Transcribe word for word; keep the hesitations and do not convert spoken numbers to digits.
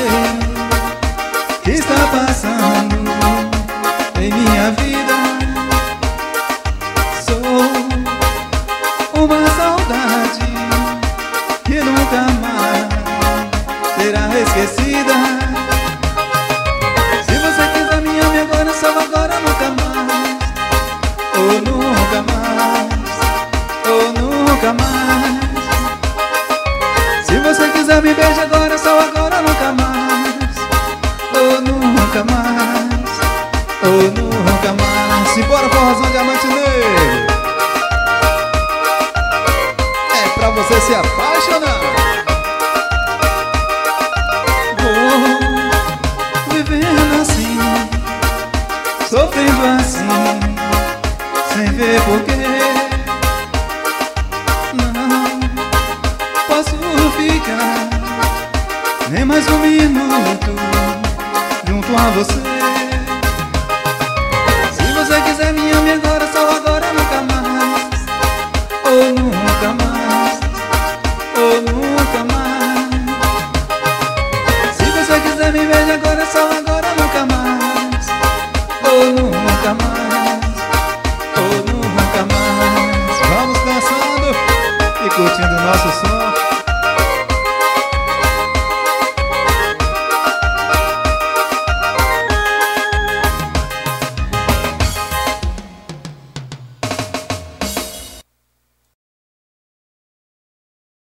que está passando em minha vida. Sou uma saudade que nunca mais será esquecida. Se você quiser me ame agora, salva agora, nunca mais. Ou nunca mais, ou nunca mais. Se você quiser me beijar agora, só agora, nunca mais. Ou nunca mais, ou nunca mais. Simbora, forrozão Diamante Negro. É pra você se apaixonar. Vou vivendo assim, sofrendo assim, sem ver porquê. Não posso ficar nem mais um minuto junto a você.